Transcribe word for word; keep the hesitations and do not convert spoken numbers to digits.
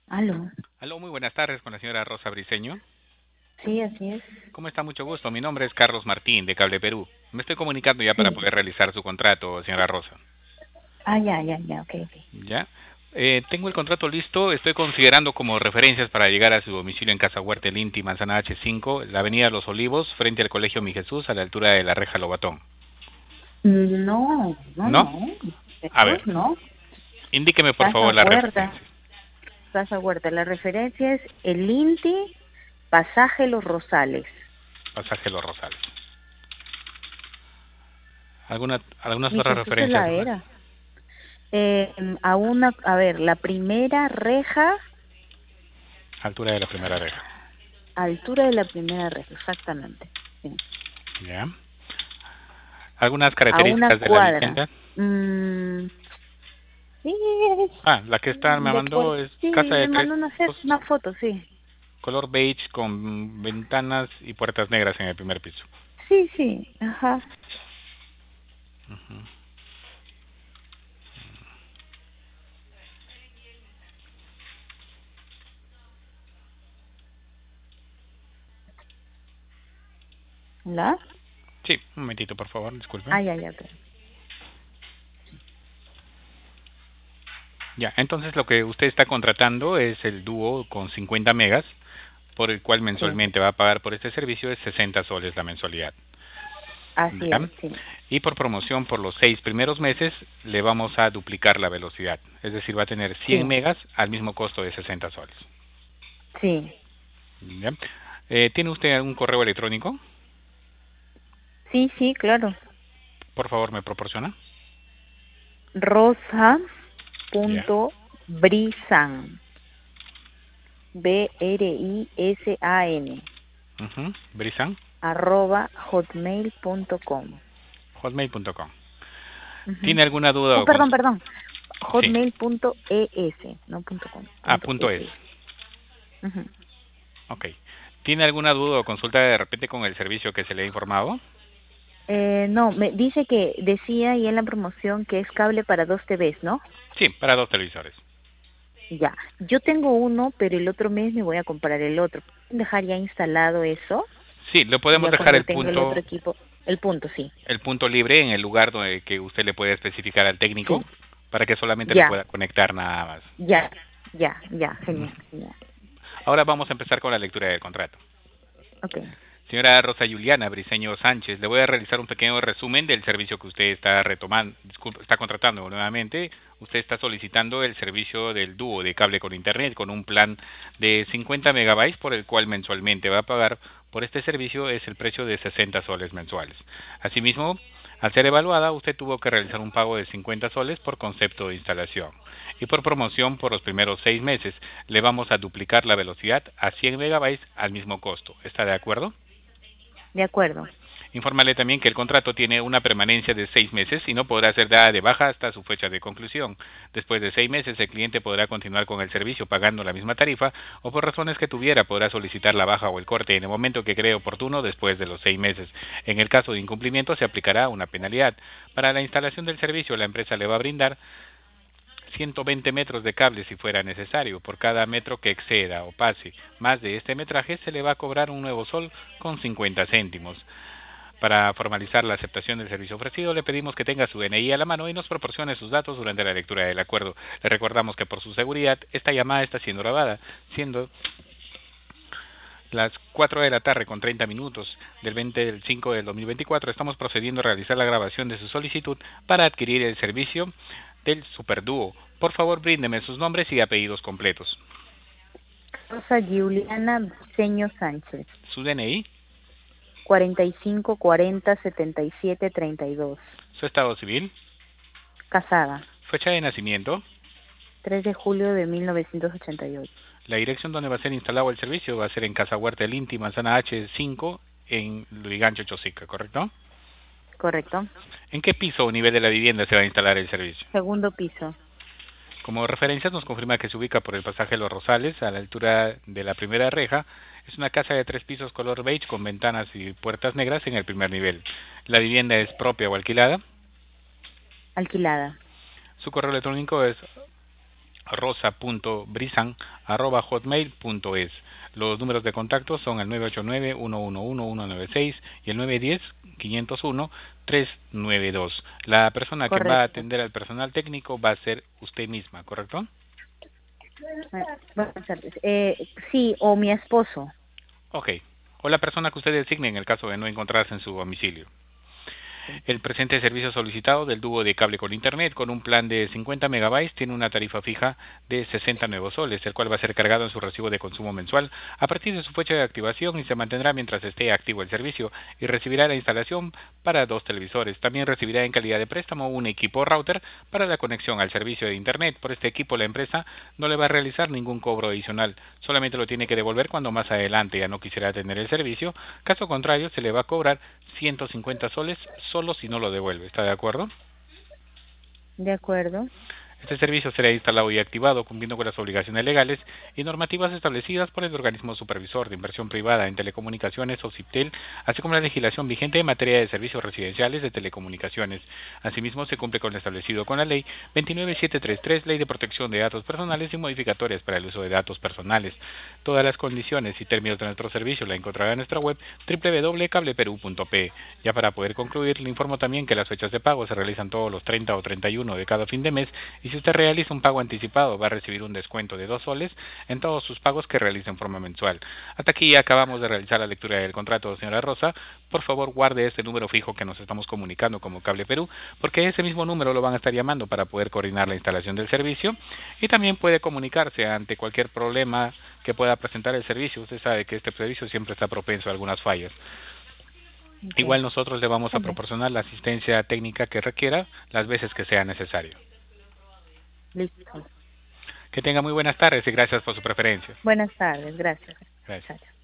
Aló. Aló, muy buenas tardes con la señora Rosa Briceño. Sí, así es. ¿Cómo está? Mucho gusto. Mi nombre es Carlos Martín, de Cable Perú. Me estoy comunicando ya para Sí. poder realizar su contrato, señora Rosa. Ah, ya, ya, ya, ok, ok. ¿Ya? Eh, tengo el contrato listo. Estoy considerando como referencias para llegar a su domicilio en Casa Huerta El Inti, Manzana H cinco, la avenida Los Olivos, frente al Colegio Mi Jesús, a la altura de la Reja Lobatón. No, no, ¿No? no. A Jesús, ver, no. indíqueme por Casa favor la Huerta, referencia. Casa Huerta. La referencia es el Inti, Pasaje Los Rosales. Pasaje Los Rosales. ¿Alguna, ¿Algunas Mi otras Jesús es referencias la más? era. Eh, a una, a ver, la primera reja, Altura de la primera reja. altura de la primera reja, exactamente. Sí. ¿Ya? ¿Algunas A una características de la cuadra. vivienda? Mm, sí, es Ah, la que está me de por mandó es sí, casa de me tres mandó una, fe- pisos, una foto, sí. color beige con ventanas y puertas negras en el primer piso. Sí, sí, ajá. Ujú. ¿La? Sí, un momentito, por favor, disculpe. Ah, ya, ya, ok. Ya, entonces lo que usted está contratando es el dúo con cincuenta megas, por el cual Sí, mensualmente va a pagar por este servicio es sesenta soles la mensualidad. así ¿Ya? es, sí. Y por promoción por los seis primeros meses le vamos a duplicar la velocidad. Es decir, va a tener cien Sí, megas al mismo costo de sesenta soles. sí. ¿Ya? Eh, ¿Tiene usted algún correo electrónico? Sí, sí, claro. Por favor, me proporciona. Rosa Ya. punto brisan, B R I S A N, Uh Brisan, arroba hotmail punto com. hotmail punto com. Ujú. ¿Tiene alguna duda Oh, o perdón, consulta? perdón. Sí. hotmail punto es, no punto com, Ah, punto punto es. es. Ujú. Ok. ¿Tiene alguna duda o consulta de repente con el servicio que se le ha informado? Eh, no, me dice que decía ahí en la promoción que es cable para dos T Vs, ¿no? Sí, para dos televisores. Ya, yo tengo uno, pero el otro mes me voy a comprar el otro. ¿Pueden dejar ya instalado eso? Sí, le Y podemos ya dejar cuando el tenga el otro punto equipo, el punto, sí. el punto libre en el lugar donde que usted le puede especificar al técnico Sí, para que solamente lo ya, pueda conectar nada más. ya, ya, ya, genial, genial. Ahora vamos a empezar con la lectura del contrato. Ok, Señora Rosa Juliana Briceño Sánchez, le voy a realizar un pequeño resumen del servicio que usted está retomando, disculpe, está contratando nuevamente. Usted está solicitando el servicio del dúo de cable con internet con un plan de cincuenta megabytes por el cual mensualmente va a pagar por este servicio es el precio de sesenta soles mensuales. Asimismo, al ser evaluada, usted tuvo que realizar un pago de cincuenta soles por concepto de instalación. Y por promoción por los primeros seis meses, le vamos a duplicar la velocidad a cien megabytes al mismo costo. ¿Está de acuerdo? de acuerdo, Infórmale también que el contrato tiene una permanencia de seis meses y no podrá ser dada de baja hasta su fecha de conclusión. Después de seis meses, el cliente podrá continuar con el servicio pagando la misma tarifa o por razones que tuviera podrá solicitar la baja o el corte en el momento que cree oportuno después de los seis meses. En el caso de incumplimiento, se aplicará una penalidad. Para la instalación del servicio, la empresa le va a brindar ciento veinte metros de cable si fuera necesario. Por cada metro que exceda o pase más de este metraje, se le va a cobrar un nuevo sol con cincuenta céntimos. Para formalizar la aceptación del servicio ofrecido, le pedimos que tenga su D N I a la mano y nos proporcione sus datos durante la lectura del acuerdo. Le recordamos que por su seguridad, esta llamada está siendo grabada, siendo las cuatro de la tarde con treinta minutos del veinte del cinco del dos mil veinticuatro. Estamos procediendo a realizar la grabación de su solicitud para adquirir el servicio del Superdúo. Por favor, bríndeme sus nombres y apellidos completos. Rosa Giuliana Briceño Sánchez, Su D N I, cuarenta y cinco cuarenta setenta y siete treinta y dos, su estado civil, casada, fecha de nacimiento, tres de julio de mil novecientos ochenta y ocho. la dirección donde va a ser instalado el servicio va a ser en Casa Huerta del Inti, Manzana H cinco, en Lurigancho, Chosica, ¿correcto? ¿Correcto? ¿En qué piso o nivel de la vivienda se va a instalar el servicio? Segundo piso. Como referencia nos confirma que se ubica por el pasaje Los Rosales, a la altura de la primera reja. Es una casa de tres pisos color beige con ventanas y puertas negras en el primer nivel. La vivienda es propia o alquilada. Alquilada. Su correo electrónico es rosa punto brizan arroba hotmail punto es. Los números de contacto son el nueve ocho nueve, uno uno uno, uno nueve seis y el nueve uno cero, cinco cero uno, tres nueve dos. La persona que va a Correcto. atender al personal técnico va a ser usted misma, ¿correcto? Ah, buenas tardes. Eh, sí, o mi esposo. Ok. O la persona que usted designe en el caso de no encontrarse en su domicilio. Sí. El presente servicio solicitado del tubo de cable con internet con un plan de cincuenta megabytes tiene una tarifa fija de sesenta nuevos soles, el cual va a ser cargado en su recibo de consumo mensual a partir de su fecha de activación y se mantendrá mientras esté activo el servicio y recibirá la instalación para dos televisores. También recibirá en calidad de préstamo un equipo router para la conexión al servicio de internet. Por este equipo la empresa no le va a realizar ningún cobro adicional, solamente lo tiene que devolver cuando más adelante ya no quisiera tener el servicio. Caso contrario, se le va a cobrar ciento cincuenta soles solo si no lo devuelve. ¿Está de acuerdo? De acuerdo. Este servicio será instalado y activado cumpliendo con las obligaciones legales y normativas establecidas por el organismo supervisor de inversión privada en telecomunicaciones o CIPTEL, así como la legislación vigente en materia de servicios residenciales de telecomunicaciones. Asimismo, se cumple con lo establecido con la Ley veintinueve mil setecientos treinta y tres, Ley de Protección de Datos Personales y modificatorias para el uso de datos personales. Todas las condiciones y términos de nuestro servicio la encontrará en nuestra web doble u doble u doble u punto cableperú punto pe. Ya para poder concluir, le informo también que las fechas de pago se realizan todos los treinta o treinta y uno de cada fin de mes y si usted realiza un pago anticipado va a recibir un descuento de dos soles en todos sus pagos que realice en forma mensual. Hasta aquí acabamos de realizar la lectura del contrato, señora Rosa. Por favor, guarde este número fijo que nos estamos comunicando como Cable Perú, porque ese mismo número lo van a estar llamando para poder coordinar la instalación del servicio y también puede comunicarse ante cualquier problema que pueda presentar el servicio. Usted sabe que este servicio siempre está propenso a algunas fallas. Okay. Igual nosotros le vamos a Vale. proporcionar la asistencia técnica que requiera las veces que sea necesario. Listo. Que tenga muy buenas tardes y gracias por su preferencia. Buenas tardes. Gracias. Gracias. Chao.